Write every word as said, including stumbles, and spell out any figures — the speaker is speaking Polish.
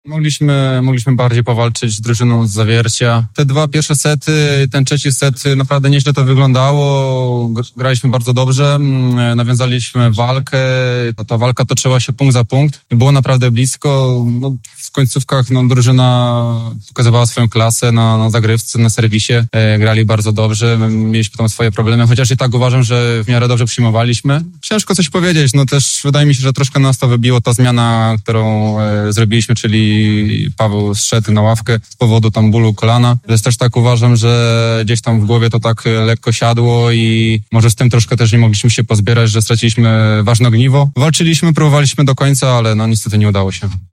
Mogliśmy, mogliśmy bardziej powalczyć z drużyną z Zawiercia. Te dwa pierwsze sety, ten trzeci set naprawdę nieźle to wyglądało. Graliśmy bardzo dobrze, nawiązaliśmy walkę. Ta walka toczyła się punkt za punkt. Było naprawdę blisko. No, w końcówkach no, drużyna pokazywała swoją klasę na, na zagrywce, na serwisie. E, grali bardzo dobrze. Mieliśmy tam swoje problemy, chociaż i tak uważam, że w miarę dobrze przyjmowaliśmy. Ciężko coś powiedzieć. No też wydaje mi się, że troszkę nas to wybiło ta zmiana, którą e, zrobiliśmy, czyli Paweł zszedł na ławkę z powodu tam bólu kolana. Więc też tak uważam, że gdzieś tam w głowie to tak lekko siadło i może z tym troszkę też nie mogliśmy się pozbierać, że straciliśmy ważne ogniwo. Walczyliśmy, próbowaliśmy do końca, ale no niestety nie udało się.